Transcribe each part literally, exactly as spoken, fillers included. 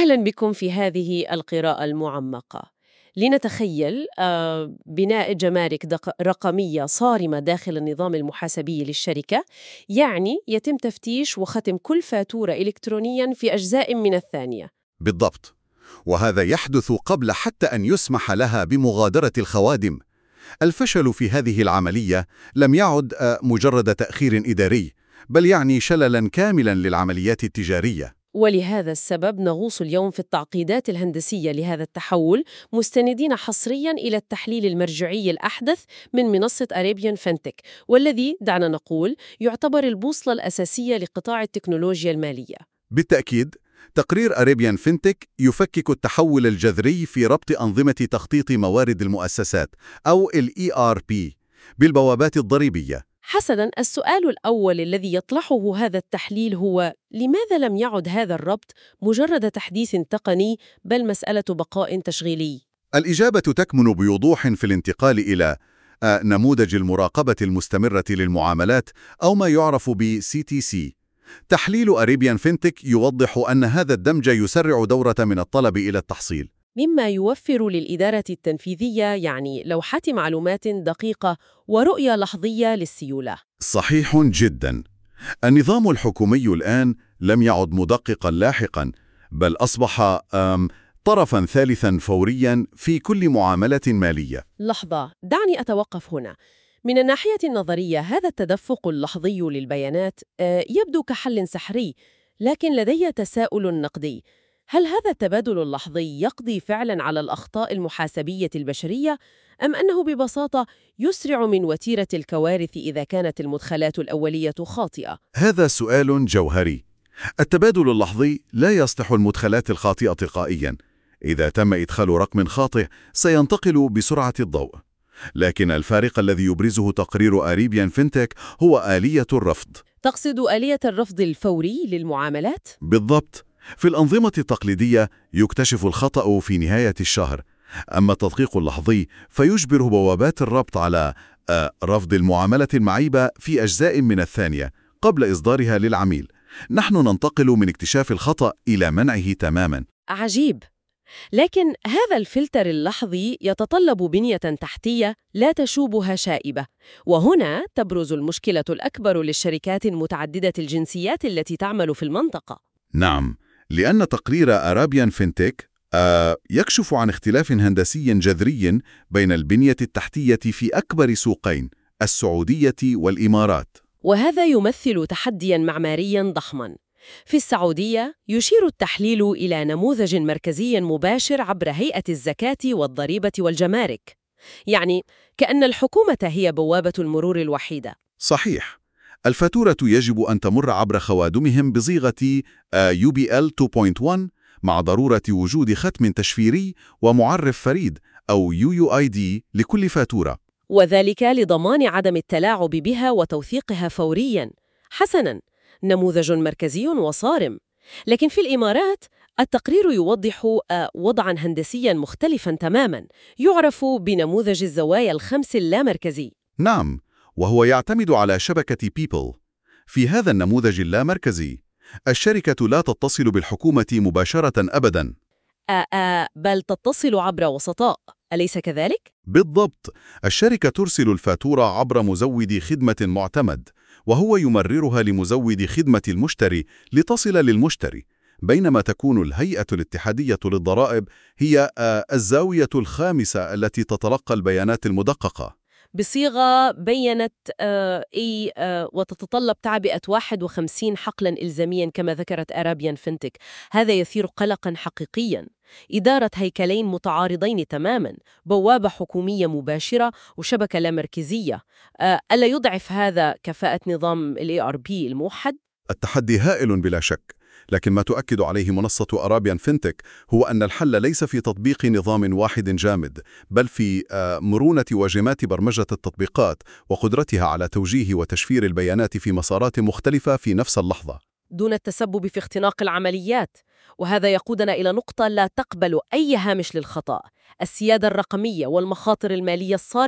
أهلاً بكم في هذه القراءة المعمقة. لنتخيل آه، بناء جمارك دق- رقمية صارمة داخل النظام المحاسبي للشركة، يعني يتم تفتيش وختم كل فاتورة إلكترونياً في أجزاء من الثانية. بالضبط. وهذا يحدث قبل حتى أن يسمح لها بمغادرة الخوادم. الفشل في هذه العملية لم يعد آه، مجرد تأخير إداري، بل يعني شللاً كاملاً للعمليات التجارية. ولهذا السبب نغوص اليوم في التعقيدات الهندسية لهذا التحول، مستندين حصرياً إلى التحليل المرجعي الأحدث من منصة أريبيان فينتك، والذي دعنا نقول يعتبر البوصلة الأساسية لقطاع التكنولوجيا المالية. بالتأكيد، تقرير أريبيان فينتك يفكك التحول الجذري في ربط أنظمة تخطيط موارد المؤسسات أو ال إي آر بي بالبوابات الضريبية. حسناً، السؤال الأول الذي يطرحه هذا التحليل هو: لماذا لم يعد هذا الربط مجرد تحديث تقني، بل مسألة بقاء تشغيلي؟ الإجابة تكمن بوضوح في الانتقال إلى آه، نموذج المراقبة المستمرة للمعاملات، أو ما يعرف ب سي تي سي. تحليل أريبيان فينتك يوضح أن هذا الدمج يسرع دورة من الطلب إلى التحصيل، مما يوفر للإدارة التنفيذية يعني لوحة معلومات دقيقة ورؤية لحظية للسيولة. صحيح جدا. النظام الحكومي الآن لم يعد مدققا لاحقا، بل أصبح آم، طرفا ثالثا فوريا في كل معاملة مالية. لحظة، دعني أتوقف هنا. من الناحية النظرية هذا التدفق اللحظي للبيانات آه، يبدو كحل سحري، لكن لدي تساؤل نقدي: هل هذا التبادل اللحظي يقضي فعلاً على الأخطاء المحاسبية البشرية، أم أنه ببساطة يسرع من وتيرة الكوارث إذا كانت المدخلات الأولية خاطئة؟ هذا سؤال جوهري. التبادل اللحظي لا يصلح المدخلات الخاطئة تلقائيا. إذا تم إدخال رقم خاطئ سينتقل بسرعة الضوء. لكن الفارق الذي يبرزه تقرير أريبيان فينتك هو آلية الرفض. تقصد آلية الرفض الفوري للمعاملات؟ بالضبط. في الأنظمة التقليدية يكتشف الخطأ في نهاية الشهر، أما التدقيق اللحظي فيجبر بوابات الربط على آه، رفض المعاملة المعيبة في أجزاء من الثانية قبل إصدارها للعميل. نحن ننتقل من اكتشاف الخطأ إلى منعه تماماً. عجيب. لكن هذا الفلتر اللحظي يتطلب بنية تحتية لا تشوبها شائبة، وهنا تبرز المشكلة الأكبر للشركات المتعددة الجنسيات التي تعمل في المنطقة. نعم، لأن تقرير أرابيان فينتك آه يكشف عن اختلاف هندسي جذري بين البنية التحتية في أكبر سوقين، السعودية والإمارات. وهذا يمثل تحدياً معمارياً ضخماً. في السعودية يشير التحليل إلى نموذج مركزي مباشر عبر هيئة الزكاة والضريبة والجمارك، يعني كأن الحكومة هي بوابة المرور الوحيدة. صحيح. الفاتورة يجب أن تمر عبر خوادمهم بصيغة يو بي إل اثنين نقطة واحد مع ضرورة وجود ختم تشفيري ومعرف فريد أو يو يو آي دي لكل فاتورة، وذلك لضمان عدم التلاعب بها وتوثيقها فورياً. حسناً، نموذج مركزي وصارم. لكن في الإمارات التقرير يوضح آه، وضعاً هندسياً مختلفاً تماماً، يعرف بنموذج الزوايا الخمس اللامركزي. نعم، وهو يعتمد على شبكة بيبل. في هذا النموذج اللامركزي الشركة لا تتصل بالحكومة مباشرة أبداً. آه آه بل تتصل عبر وسطاء، أليس كذلك؟ بالضبط. الشركة ترسل الفاتورة عبر مزود خدمة معتمد، وهو يمررها لمزود خدمة المشتري لتصل للمشتري، بينما تكون الهيئة الاتحادية للضرائب هي آه، الزاوية الخامسة التي تتلقى البيانات المدققة. بصيغة بيّنت آه إي آه وتتطلب تعبئة واحد وخمسين حقلاً إلزامياً كما ذكرت أرابيان فينتك. هذا يثير قلقاً حقيقياً. إدارة هيكلين متعارضين تماماً، بوابة حكومية مباشرة وشبكة لا مركزية، آه ألا يضعف هذا كفاءة نظام ال إي آر بي الموحد؟ التحدي هائل بلا شك، لكن ما تؤكد عليه منصة أرابيان فينتك هو أن الحل ليس في تطبيق نظام واحد جامد، بل في آه، مرونة واجمات برمجة التطبيقات وقدرتها على توجيه وتشفير البيانات في مسارات مختلفة في نفس اللحظة، دون التسبب في اختناق العمليات. وهذا يقودنا إلى نقطة لا تقبل أي هامش للخطأ: السيادة الرقمية والمخاطر المالية الصارمة.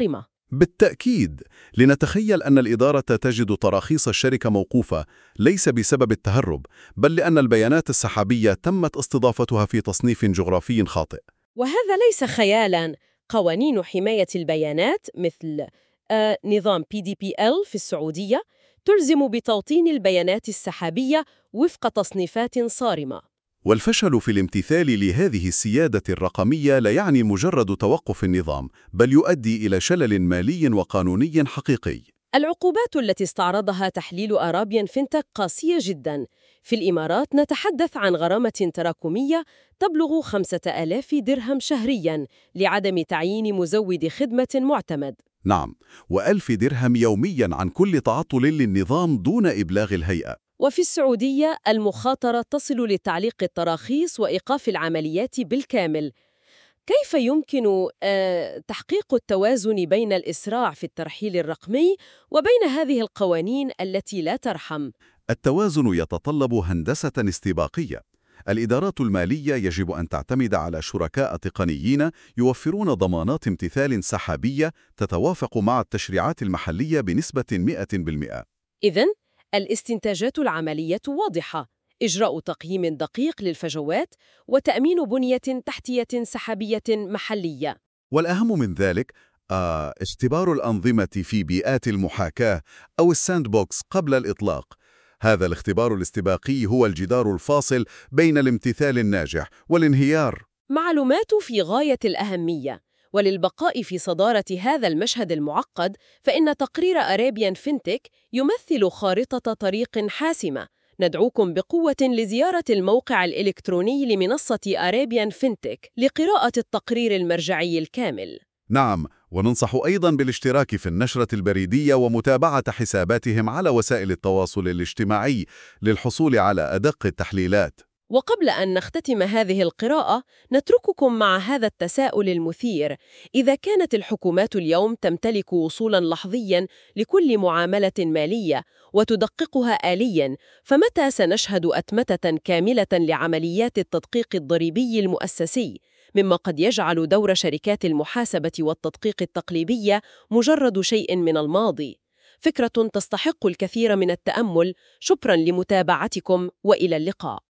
بالتأكيد، لنتخيل أن الإدارة تجد تراخيص الشركة موقوفة ليس بسبب التهرب، بل لأن البيانات السحابية تمت استضافتها في تصنيف جغرافي خاطئ. وهذا ليس خيالاً. قوانين حماية البيانات مثل آه، نظام بي دي بي إل في السعودية تلزم بتوطين البيانات السحابية وفق تصنيفات صارمة. والفشل في الامتثال لهذه السيادة الرقمية لا يعني مجرد توقف النظام، بل يؤدي إلى شلل مالي وقانوني حقيقي. العقوبات التي استعرضها تحليل أرابيان فينتك قاسية جداً. في الإمارات نتحدث عن غرامة تراكمية تبلغ خمسة آلاف درهم شهرياً لعدم تعيين مزود خدمة معتمد. نعم، وألف درهم يومياً عن كل تعطل للنظام دون إبلاغ الهيئة. وفي السعودية المخاطرة تصل لتعليق التراخيص وإيقاف العمليات بالكامل. كيف يمكن آه، تحقيق التوازن بين الإسراع في الترحيل الرقمي وبين هذه القوانين التي لا ترحم؟ التوازن يتطلب هندسة استباقية. الإدارات المالية يجب أن تعتمد على شركاء تقنيين يوفرون ضمانات امتثال سحابية تتوافق مع التشريعات المحلية بنسبة مئة بالمئة. إذن الاستنتاجات العملية واضحة: إجراء تقييم دقيق للفجوات وتأمين بنية تحتية سحابية محلية. والأهم من ذلك آه، اختبار الأنظمة في بيئات المحاكاة أو الساند بوكس قبل الإطلاق. هذا الاختبار الاستباقي هو الجدار الفاصل بين الامتثال الناجح والانهيار. معلومات في غاية الأهمية. وللبقاء في صدارة هذا المشهد المعقد، فإن تقرير أرابيان فينتك يمثل خارطة طريق حاسمة. ندعوكم بقوة لزيارة الموقع الإلكتروني لمنصة أرابيان فينتك لقراءة التقرير المرجعي الكامل. نعم، وننصح أيضاً بالاشتراك في النشرة البريدية ومتابعة حساباتهم على وسائل التواصل الاجتماعي للحصول على أدق التحليلات. وقبل أن نختتم هذه القراءة، نترككم مع هذا التساؤل المثير: إذا كانت الحكومات اليوم تمتلك وصولاً لحظياً لكل معاملة مالية وتدققها آلياً، فمتى سنشهد أتمتة كاملة لعمليات التدقيق الضريبي المؤسسي، مما قد يجعل دور شركات المحاسبة والتدقيق التقليدية مجرد شيء من الماضي؟ فكرة تستحق الكثير من التأمل. شكراً لمتابعتكم وإلى اللقاء.